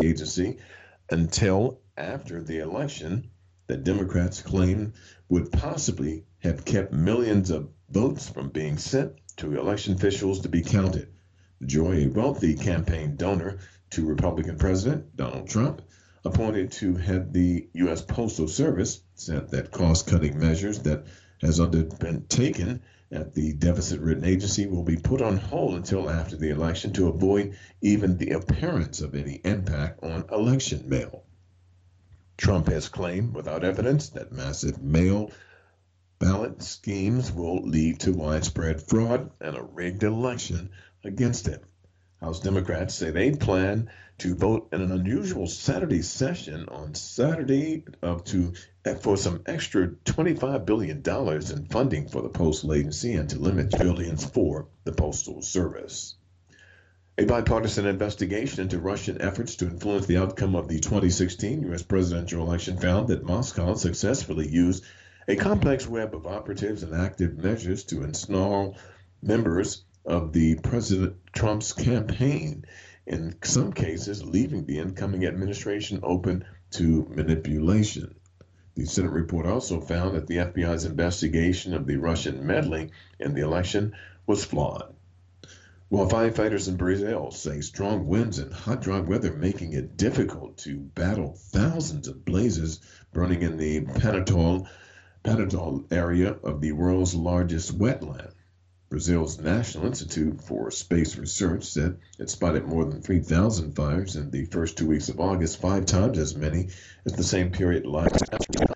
agency until after the election that Democrats claim would possibly have kept millions of votes from being sent to election officials to be counted. Joy, a wealthy campaign donor to Republican President Donald Trump, appointed to head the U.S. Postal Service, said that cost-cutting measures that has been taken at the deficit-ridden agency will be put on hold until after the election to avoid even the appearance of any impact on election mail. Trump has claimed without evidence that massive mail ballot schemes will lead to widespread fraud and a rigged election against him. House Democrats say they plan to vote in an unusual Saturday session on Saturday for some extra $25 billion in funding for the postal agency and to limit billions for the Postal Service. A bipartisan investigation into Russian efforts to influence the outcome of the 2016 U.S. presidential election found that Moscow successfully used a complex web of operatives and active measures to ensnarl members of the President Trump's campaign, in some cases leaving the incoming administration open to manipulation. The Senate report also found that the FBI's investigation of the Russian meddling in the election was flawed. While firefighters in Brazil say strong winds and hot, dry weather making it difficult to battle thousands of blazes burning in the Pantanal area of the world's largest wetland. Brazil's National Institute for Space Research said it spotted more than 3,000 fires in the first 2 weeks of August, 5 times as many as the same period last year.